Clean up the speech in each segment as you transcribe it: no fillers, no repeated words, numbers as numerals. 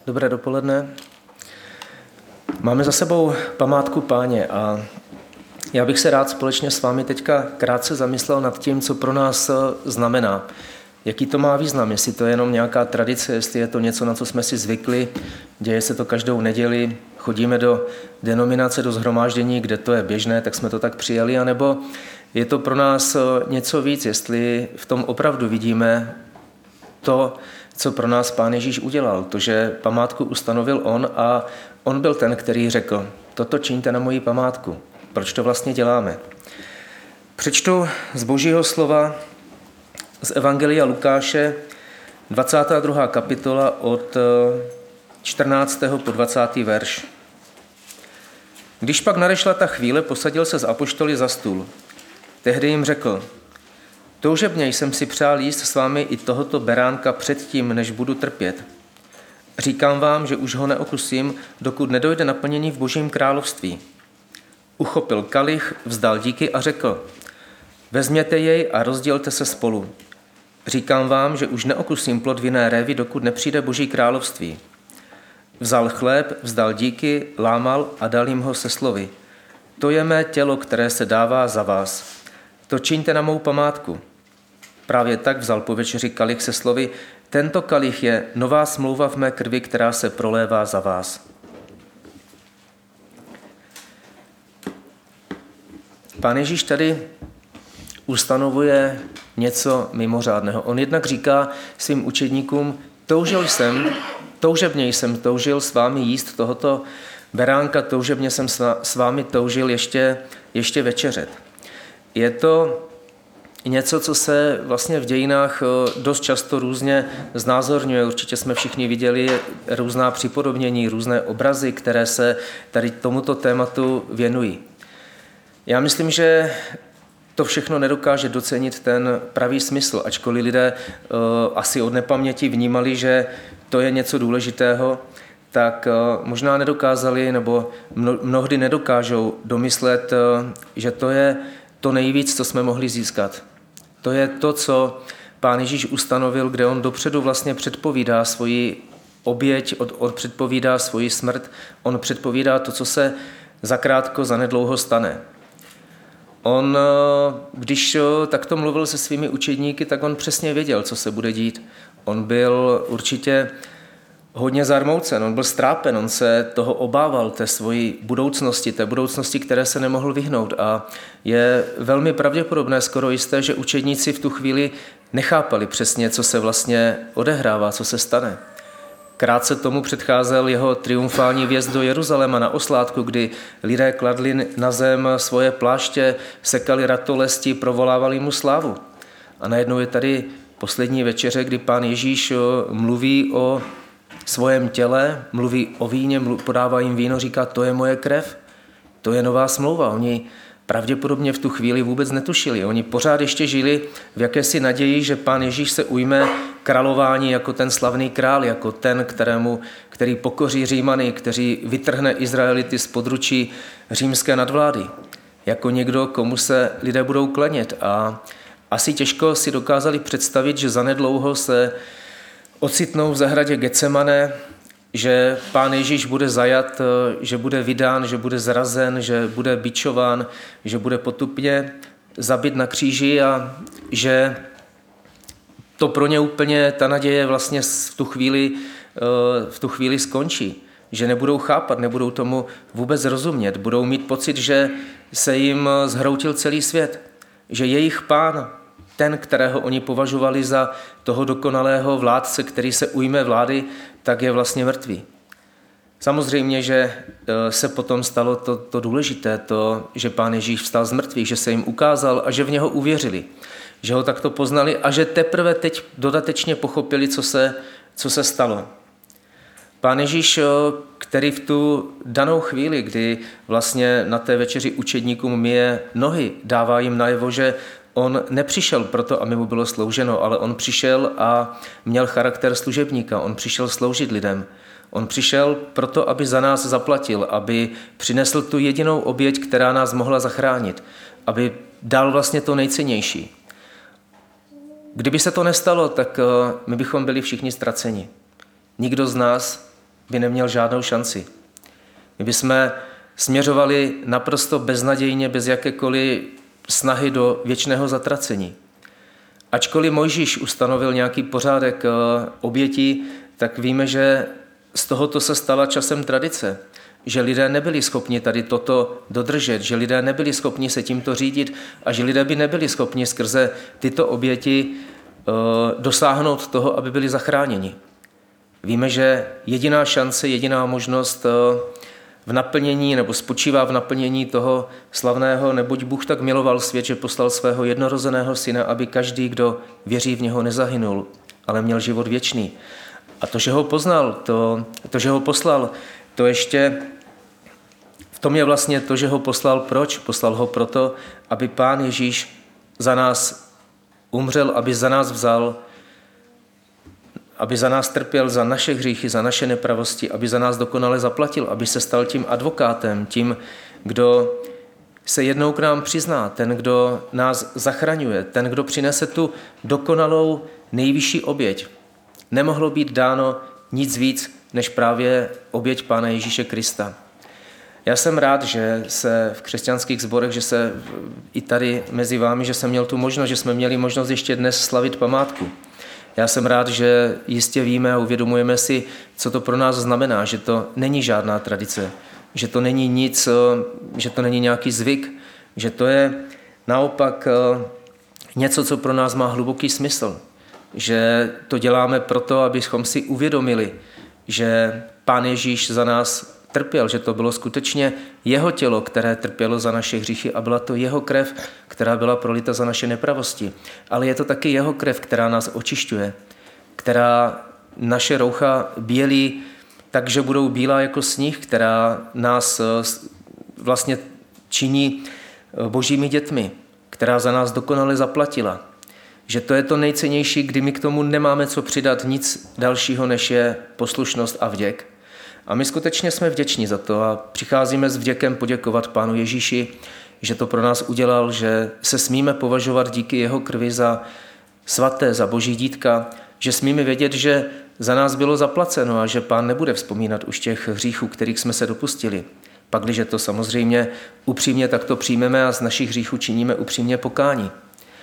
Dobré dopoledne. Máme za sebou památku Páně a já bych se rád společně s vámi teďka krátce zamyslel nad tím, co pro nás znamená. Jaký to má význam, jestli to je jenom nějaká tradice, jestli je to něco, na co jsme si zvykli, děje se to každou neděli, chodíme do denominace, do shromáždění, kde to je běžné, tak jsme to tak přijali, anebo je to pro nás něco víc, jestli v tom opravdu vidíme to, co pro nás Pán Ježíš udělal, to, že památku ustanovil on a on byl ten, který řekl, toto čiňte na moji památku. Proč to vlastně děláme? Přečtu z Božího slova z Evangelia Lukáše, 22. kapitola od 14. po 20. verš. Když pak nadešla ta chvíle, posadil se s apoštoly za stůl. Tehdy jim řekl, toužebně jsem si přál jíst s vámi i tohoto beránka předtím, než budu trpět. Říkám vám, že už ho neokusím, dokud nedojde naplnění v Božím království. Uchopil kalich, vzdal díky a řekl, vezměte jej a rozdělte se spolu. Říkám vám, že už neokusím plod vinné révy, dokud nepřijde Boží království. Vzal chléb, vzdal díky, lámal a dal jim ho se slovy. To je mé tělo, které se dává za vás. To čiňte na mou památku. Právě tak vzal po večeři kalich se slovy, tento kalich je nová smlouva v mé krvi, která se prolévá za vás. Pán Ježíš tady ustanovuje něco mimořádného. On jednak říká svým učedníkům, toužebně jsem toužil s vámi jíst tohoto beránka, toužebně jsem s vámi toužil ještě večeřet. Je to něco, co se vlastně v dějinách dost často různě znázorňuje. Určitě jsme všichni viděli různá připodobnění, různé obrazy, které se tady tomuto tématu věnují. Já myslím, že to všechno nedokáže docenit ten pravý smysl, ačkoliv lidé asi od nepaměti vnímali, že to je něco důležitého, tak možná nedokázali nebo mnohdy nedokážou domyslet, že to je to nejvíc, co jsme mohli získat. To je to, co Pán Ježíš ustanovil, kde on dopředu vlastně předpovídá svoji oběť, předpovídá svoji smrt, on předpovídá to, co se zakrátko, zanedlouho stane. On, když takto mluvil se svými učedníky, tak on přesně věděl, co se bude dít. On byl určitě hodně zarmoucen, on byl strápen, on se toho obával, té budoucnosti, které se nemohl vyhnout. A je velmi pravděpodobné, skoro jisté, že učedníci v tu chvíli nechápali přesně, co se vlastně odehrává, co se stane. Krátce tomu předcházel jeho triumfální vjezd do Jeruzaléma na oslátku, kdy lidé kladli na zem svoje pláště, sekali ratolesti, provolávali mu slávu. A najednou je tady poslední večeře, kdy Pán Ježíš mluví o svém těle, mluví o víně, podává jim víno, říká, to je moje krev, to je nová smlouva. Oni pravděpodobně v tu chvíli vůbec netušili. Oni pořád ještě žili v jakési naději, že Pán Ježíš se ujme králování jako ten slavný král, jako ten, který pokoří Římany, který vytrhne Izraelity z područí římské nadvlády. Jako někdo, komu se lidé budou klanět. A asi těžko si dokázali představit, že zanedlouho se ocitnou v zahradě Getsemane, že Pán Ježíš bude zajat, že bude vydán, že bude zrazen, že bude bičován, že bude potupně zabit na kříži a že to pro ně úplně, ta naděje vlastně v tu chvíli skončí. Že nebudou chápat, nebudou tomu vůbec rozumět, budou mít pocit, že se jim zhroutil celý svět, že jejich Pán, ten, kterého oni považovali za toho dokonalého vládce, který se ujme vlády, tak je vlastně mrtvý. Samozřejmě, že se potom stalo to důležité, to, že Pán Ježíš vstal z mrtvých, že se jim ukázal a že v něho uvěřili, že ho takto poznali a že teprve teď dodatečně pochopili, co se stalo. Pán Ježíš, který v tu danou chvíli, kdy vlastně na té večeři učedníkům myje nohy, dává jim najevo, že on nepřišel proto, aby mu bylo slouženo, ale on přišel a měl charakter služebníka, on přišel sloužit lidem. On přišel proto, aby za nás zaplatil, aby přinesl tu jedinou oběť, která nás mohla zachránit, aby dal vlastně to nejcennější. Kdyby se to nestalo, tak my bychom byli všichni ztraceni. Nikdo z nás by neměl žádnou šanci. My bychom směřovali naprosto beznadějně, bez jakékoliv snahy do věčného zatracení. Ačkoliv Mojžíš ustanovil nějaký pořádek obětí, tak víme, že z tohoto se stala časem tradice, že lidé nebyli schopni tady toto dodržet, že lidé nebyli schopni se tímto řídit a že lidé by nebyli schopni skrze tyto oběti dosáhnout toho, aby byli zachráněni. Víme, že jediná šance, jediná možnost v naplnění nebo spočívá v naplnění toho slavného, neboť Bůh tak miloval svět, že poslal svého jednorozeného syna, aby každý, kdo věří v něho, nezahynul, ale měl život věčný. A to, že ho poznal, to, že ho poslal, to ještě v tom je vlastně to, že ho poslal. Proč? Poslal ho proto, aby Pán Ježíš za nás umřel, aby za nás vzal, aby za nás trpěl za naše hříchy, za naše nepravosti, aby za nás dokonale zaplatil, aby se stal tím advokátem, tím, kdo se jednou k nám přizná, ten, kdo nás zachraňuje, ten, kdo přinese tu dokonalou nejvyšší oběť. Nemohlo být dáno nic víc, než právě oběť Pána Ježíše Krista. Já jsem rád, že se v křesťanských sborech, že se i tady mezi vámi, že jsem měl tu možnost, že jsme měli možnost ještě dnes slavit památku. Já jsem rád, že jistě víme a uvědomujeme si, co to pro nás znamená, že to není žádná tradice, že to není nic, že to není nějaký zvyk, že to je naopak něco, co pro nás má hluboký smysl, že to děláme proto, abychom si uvědomili, že Pán Ježíš za nás trpěl, že to bylo skutečně jeho tělo, které trpělo za naše hříchy a byla to jeho krev, která byla prolita za naše nepravosti. Ale je to taky jeho krev, která nás očišťuje, která naše roucha bělí takže budou bílá jako sníh, která nás vlastně činí božími dětmi, která za nás dokonale zaplatila. Že to je to nejcennější, kdy my k tomu nemáme co přidat nic dalšího, než je poslušnost a vděk. A my skutečně jsme vděční za to a přicházíme s vděkem poděkovat Pánu Ježíši, že to pro nás udělal, že se smíme považovat díky jeho krvi za svaté, za boží dítka, že smíme vědět, že za nás bylo zaplaceno a že Pán nebude vzpomínat už těch hříchů, kterých jsme se dopustili. Pakliže to samozřejmě upřímně takto přijmeme a z našich hříchů činíme upřímně pokání.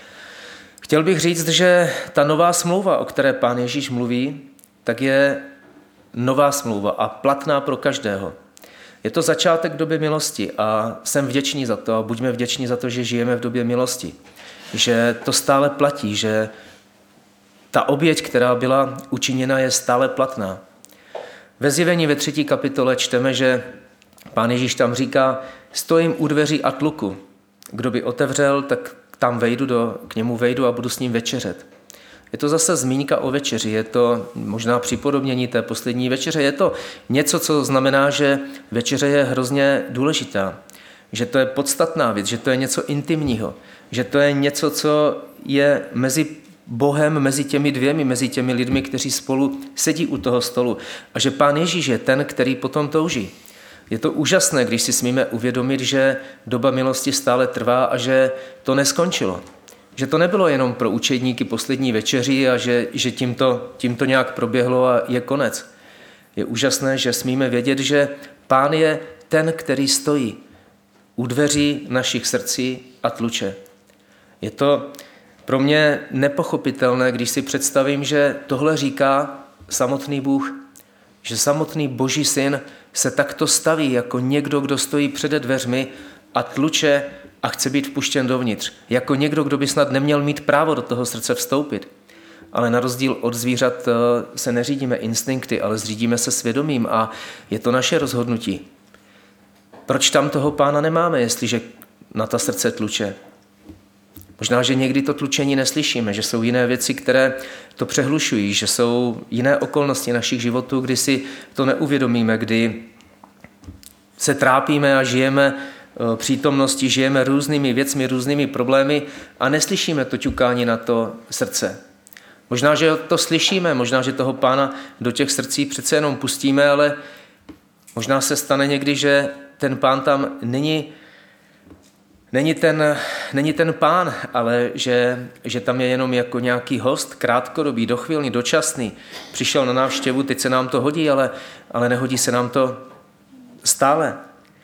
Chtěl bych říct, že ta nová smlouva, o které Pán Ježíš mluví, tak je nová smlouva a platná pro každého. Je to začátek doby milosti a jsem vděčný za to a buďme vděční za to, že žijeme v době milosti. Že to stále platí, že ta oběť, která byla učiněna, je stále platná. Ve Zjevení ve 3. kapitole čteme, že Pán Ježíš tam říká, stojím u dveří a tluku. Kdo by otevřel, tak tam k němu vejdu a budu s ním večeřet. Je to zase zmínka o večeři, je to možná připodobnění té poslední večeře. Je to něco, co znamená, že večeře je hrozně důležitá, že to je podstatná věc, že to je něco intimního, že to je něco, co je mezi Bohem, mezi těmi dvěmi, mezi těmi lidmi, kteří spolu sedí u toho stolu. A že Pán Ježíš je ten, který potom touží. Je to úžasné, když si smíme uvědomit, že doba milosti stále trvá a že to neskončilo. Že to nebylo jenom pro učedníky poslední večeři a že tímto nějak proběhlo a je konec. Je úžasné, že smíme vědět, že Pán je ten, který stojí u dveří našich srdcí a tluče. Je to pro mě nepochopitelné, když si představím, že tohle říká samotný Bůh, že samotný Boží syn se takto staví jako někdo, kdo stojí před dveřmi a tluče a chce být vpuštěn dovnitř. Jako někdo, kdo by snad neměl mít právo do toho srdce vstoupit. Ale na rozdíl od zvířat se neřídíme instinkty, ale zřídíme se svědomím a je to naše rozhodnutí. Proč tam toho Pána nemáme, jestliže na ta srdce tluče? Možná, že někdy to tlučení neslyšíme, že jsou jiné věci, které to přehlušují, že jsou jiné okolnosti našich životů, kdy si to neuvědomíme, kdy se trápíme a žijeme přítomnosti, žijeme různými věcmi, různými problémy a neslyšíme to ťukání na to srdce. Možná, že to slyšíme, možná, že toho Pána do těch srdcí přece jenom pustíme, ale možná se stane někdy, že ten Pán tam není není ten pán, ale že tam je jenom jako nějaký host, krátkodobý, dochvilný, dočasný. Přišel na návštěvu, teď se nám to hodí, ale nehodí se nám to stále.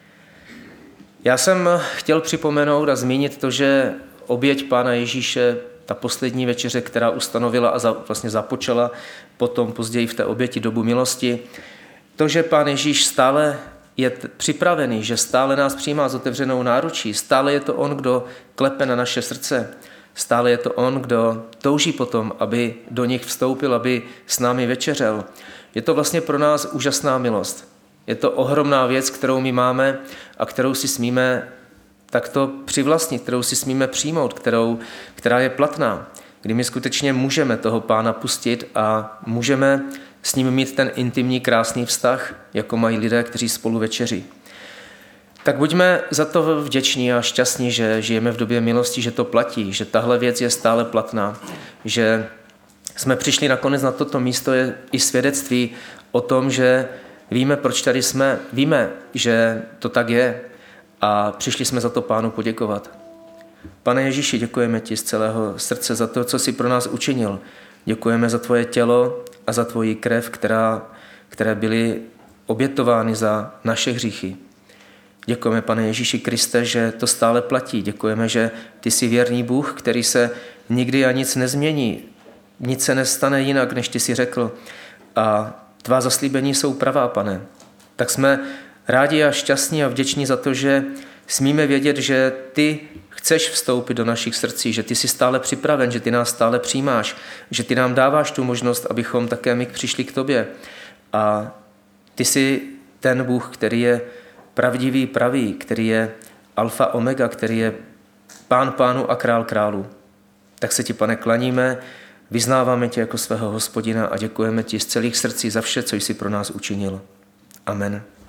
Já jsem chtěl připomenout a zmínit to, že oběť Pána Ježíše, ta poslední večeře, která ustanovila a vlastně započala potom později v té oběti dobu milosti, to, že Pán Ježíš stále je připravený, že stále nás přijímá s otevřenou náručí, stále je to on, kdo klepe na naše srdce, stále je to on, kdo touží potom, aby do nich vstoupil, aby s námi večeřel. Je to vlastně pro nás úžasná milost. Je to ohromná věc, kterou my máme a kterou si smíme takto přivlastnit, kterou si smíme přijmout, která je platná, kdy my skutečně můžeme toho Pána pustit a můžeme s ním mít ten intimní, krásný vztah, jako mají lidé, kteří spolu večeří. Tak buďme za to vděční a šťastní, že žijeme v době milosti, že to platí, že tahle věc je stále platná, že jsme přišli nakonec na toto místo, je i svědectví o tom, že víme, proč tady jsme, víme, že to tak je a přišli jsme za to Pánu poděkovat. Pane Ježíši, děkujeme ti z celého srdce za to, co jsi pro nás učinil. Děkujeme za tvoje tělo a za tvoji krev, které byly obětovány za naše hříchy. Děkujeme, Pane Ježíši Kriste, že to stále platí. Děkujeme, že ty jsi věrný Bůh, který se nikdy a nic nezmění. Nic se nestane jinak, než ty jsi řekl. A tvá zaslíbení jsou pravá, Pane. Tak jsme rádi a šťastní a vděční za to, že smíme vědět, že ty chceš vstoupit do našich srdcí, že ty jsi stále připraven, že ty nás stále přijímáš, že ty nám dáváš tu možnost, abychom také my přišli k tobě. A ty jsi ten Bůh, který je pravdivý, pravý, který je alfa, omega, který je Pán pánů a král králů. Tak se ti, Pane, klaníme, vyznáváme tě jako svého Hospodina a děkujeme ti z celých srdcí za vše, co jsi pro nás učinil. Amen.